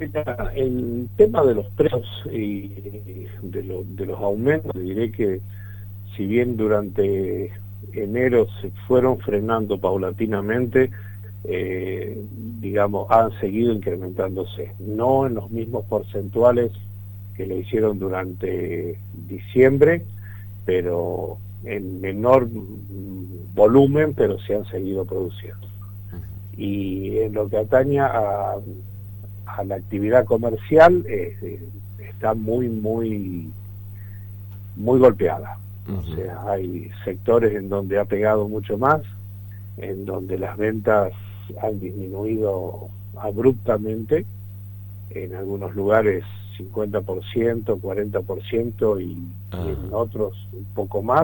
Mira, el tema de los precios y de los aumentos, diré que si bien durante enero se fueron frenando paulatinamente, digamos, han seguido incrementándose, no en los mismos porcentuales que lo hicieron durante diciembre, pero en menor volumen, pero se han seguido produciendo. Y en lo que atañe a la actividad comercial, está muy golpeada. O sea, hay sectores en donde ha pegado mucho más, en donde las ventas han disminuido abruptamente, en algunos lugares 50%, 40% y en otros un poco más.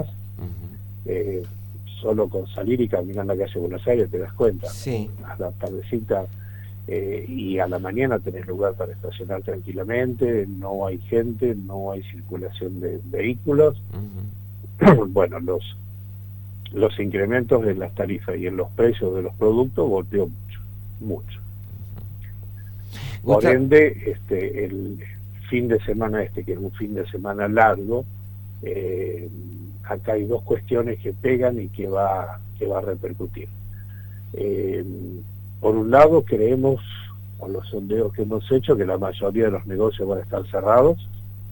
Solo con salir y caminar en la calle de Buenos Aires te das cuenta. Sí. A la tardecita y a la mañana tenés lugar para estacionar tranquilamente, no hay gente, no hay circulación de vehículos. Bueno, los incrementos en las tarifas y en los precios de los productos golpeó mucho. Por ende, el fin de semana que es un fin de semana largo, acá hay dos cuestiones que pegan y que va a repercutir. Por un lado, creemos, con los sondeos que hemos hecho, que la mayoría de los negocios van a estar cerrados.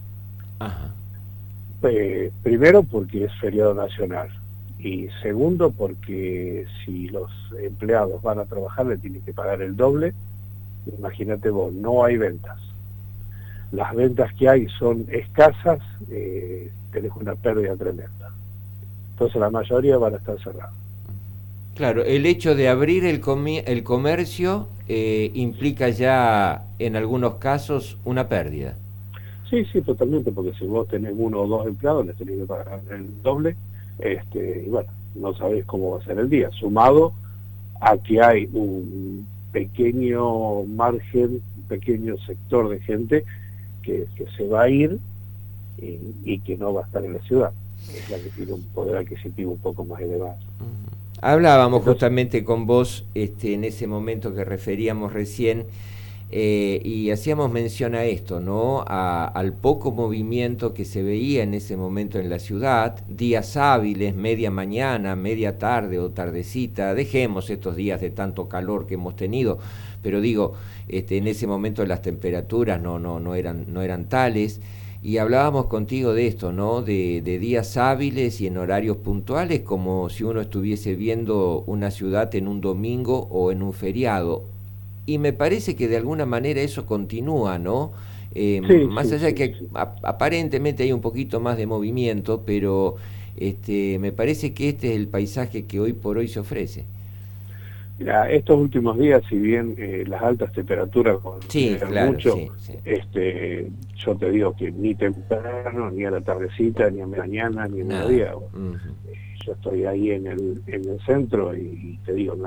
Primero, porque es feriado nacional. Y segundo, porque si los empleados van a trabajar, le tienen que pagar el doble. Imagínate vos, no hay ventas. Las ventas que hay son escasas, tenés una pérdida tremenda. Entonces la mayoría van a estar cerrados. Claro, el hecho de abrir el comercio implica ya en algunos casos una pérdida. Sí, totalmente, porque si vos tenés uno o dos empleados, les tenés que pagar el doble, y bueno, no sabés cómo va a ser el día, sumado a que hay un pequeño margen, un pequeño sector de gente que se va a ir y que no va a estar en la ciudad, es la que tiene un poder adquisitivo un poco más elevado. Hablábamos justamente con vos en ese momento que referíamos recién, y hacíamos mención a esto, ¿no? Al poco movimiento que se veía en ese momento en la ciudad, días hábiles, media mañana, media tarde o tardecita, dejemos estos días de tanto calor que hemos tenido, pero digo, en ese momento las temperaturas no eran tales. Y hablábamos contigo de esto, ¿no? De días hábiles y en horarios puntuales, como si uno estuviese viendo una ciudad en un domingo o en un feriado. Y me parece que de alguna manera eso continúa, ¿no? Más allá de que aparentemente hay un poquito más de movimiento, pero me parece que este es el paisaje que hoy por hoy se ofrece. Mira, estos últimos días, si bien las altas temperaturas mucho, yo te digo que ni temprano, ni a la tardecita, ni a mañana, ni a mediodía. Yo estoy ahí en el centro y te digo,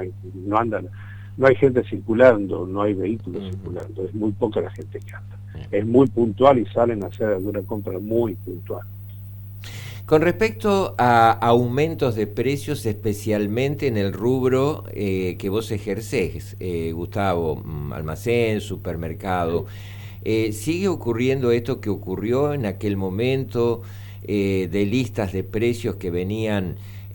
no hay gente circulando, no hay vehículos circulando, es muy poca la gente que anda. Es muy puntual y salen a hacer alguna compra muy puntual. Con respecto a aumentos de precios, especialmente en el rubro que vos ejercés, Gustavo, almacén, supermercado, ¿sigue ocurriendo esto que ocurrió en aquel momento, de listas de precios que venían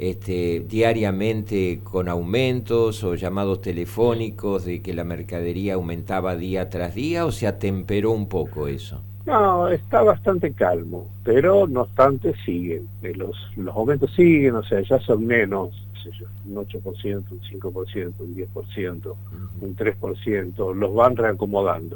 diariamente con aumentos o llamados telefónicos de que la mercadería aumentaba día tras día, o se atemperó un poco eso? No, está bastante calmo, pero no obstante siguen, los aumentos siguen, o sea, ya son menos, no sé yo, un 8%, un 5%, un 10%, un 3%, los van reacomodando.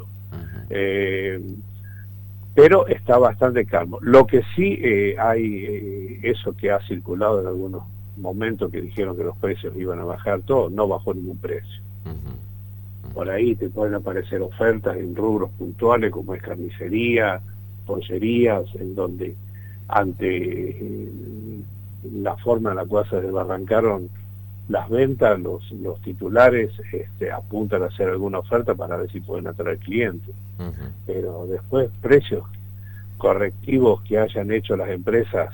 Pero está bastante calmo. Lo que sí hay, eso que ha circulado en algunos momentos que dijeron que los precios iban a bajar, todo, no bajó ningún precio. Por ahí te pueden aparecer ofertas en rubros puntuales como es carnicería, pollerías, en donde ante la forma en la cual se desbarrancaron las ventas, los titulares apuntan a hacer alguna oferta para ver si pueden atraer clientes. Pero después precios correctivos que hayan hecho las empresas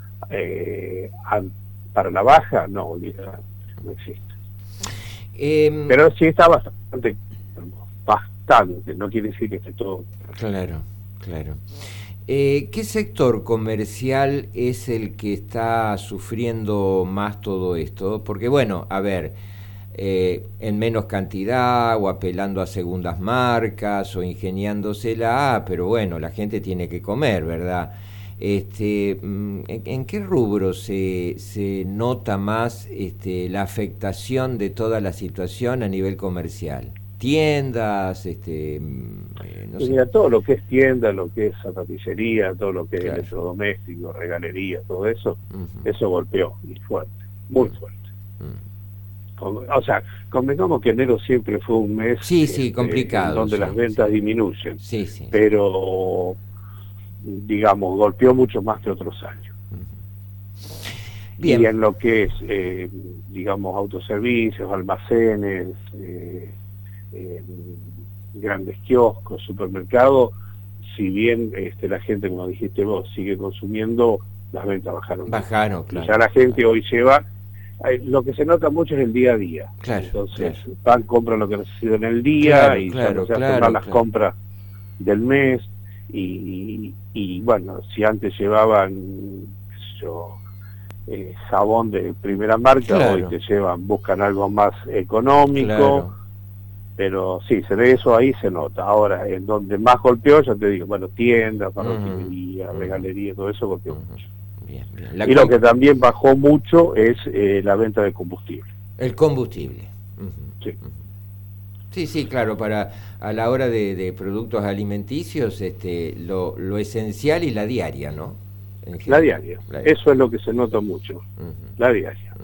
para la baja, no existe. Pero sí está bastante, no quiere decir que esté todo. Claro, claro. ¿Qué sector comercial es el que está sufriendo más todo esto? Porque bueno, a ver, en menos cantidad o apelando a segundas marcas o ingeniándosela, pero bueno, la gente tiene que comer, ¿verdad? ¿En qué rubro se nota más la afectación de toda la situación a nivel comercial? Tiendas, no sé. Mira, todo lo que es tienda, lo que es zapatillas, todo lo que es Claro. electrodoméstico, regalería, todo eso, Ujú. eso golpeó, y fuerte, muy fuerte. Mm. O sea, convengamos que enero siempre fue un mes Sí, sí, en complicado, donde sí, las ventas sí. disminuyen, Sí, sí, sí. pero, digamos, golpeó mucho más que otros años. Y Bien. en lo que es, digamos, autoservicios, almacenes, eh, grandes kioscos, supermercados, si bien la gente, como dijiste vos, sigue consumiendo, las ventas bajaron mucho. Bajaron, Y claro. ya la gente Claro, hoy lleva, lo que se nota mucho es el día a día. claro, Entonces, claro. van, compran lo que necesitan en el día Claro, y ya no claro, se hacen más claro, las claro. compras del mes. Y bueno, si antes llevaban, qué sé yo, jabón de primera marca, hoy Claro, te llevan, buscan algo más económico, claro. pero sí, se ve eso ahí, se nota. Ahora, en donde más golpeó, ya te digo, bueno, tiendas, Ujú, barroquinería, ujú, regalería, todo eso golpeó ujú. mucho. Bien, bien. La Y lo que compra, también bajó mucho es la venta de combustible. el combustible. Ujú, Sí, ujú. Sí, sí, claro, para a la hora de productos alimenticios, lo esencial y la diaria, ¿no? En la general. diaria. La diaria. Eso es lo que se nota mucho, Ujú. la diaria.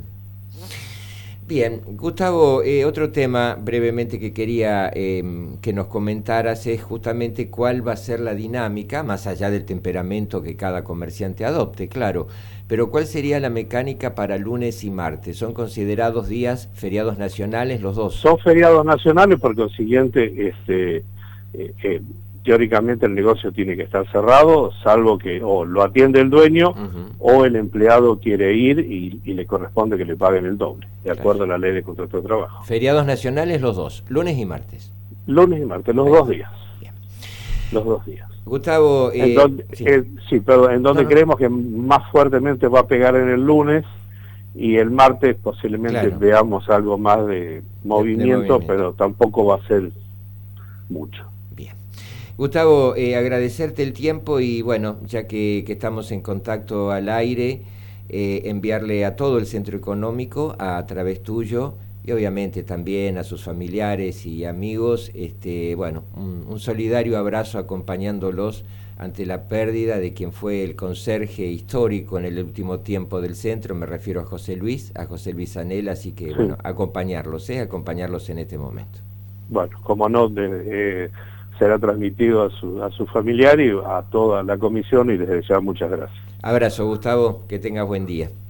Bien, Gustavo, otro tema brevemente que quería que nos comentaras es justamente cuál va a ser la dinámica, más allá del temperamento que cada comerciante adopte, claro, pero cuál sería la mecánica para lunes y martes. ¿Son considerados días feriados nacionales los dos? Son feriados nacionales, por consiguiente, teóricamente el negocio tiene que estar cerrado, salvo que o lo atiende el dueño Ujú, o el empleado quiere ir y le corresponde que le paguen el doble, de claro. acuerdo a la ley de contrato de trabajo. Feriados nacionales los dos, lunes y martes. Lunes y martes, los Ahí dos está. días, Bien. los dos días. Gustavo, En donde, sí. sí, perdón, en No, donde no. creemos que más fuertemente va a pegar en el lunes y el martes posiblemente Claro, veamos algo más de de movimiento, movimiento. pero tampoco va a ser mucho. Bien. Gustavo, agradecerte el tiempo y bueno, ya que estamos en contacto al aire, enviarle a todo el centro económico, a través tuyo, y obviamente también a sus familiares y amigos, bueno, un solidario abrazo acompañándolos ante la pérdida de quien fue el conserje histórico en el último tiempo del centro, me refiero a José Luis Anel, así que Sí. bueno, acompañarlos en este momento. Bueno, como no, será transmitido a su familiar y a toda la comisión y desde ya muchas gracias. Abrazo, Gustavo, que tengas buen día.